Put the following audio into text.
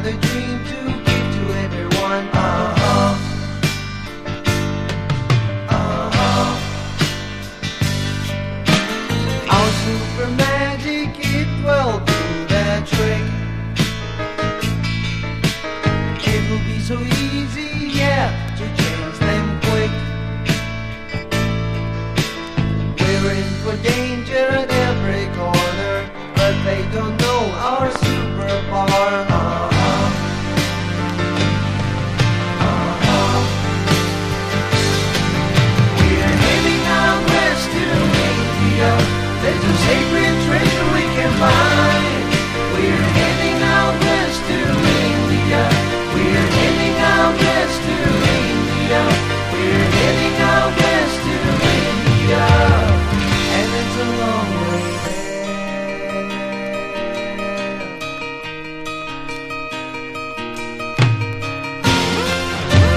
another dream to give to everyone. Our super magic, it will do that trick. It will be so easy, yeah, to change them quick. We're in for danger at every corner, but they don't know our superpower. We're heading out west to India. There's a sacred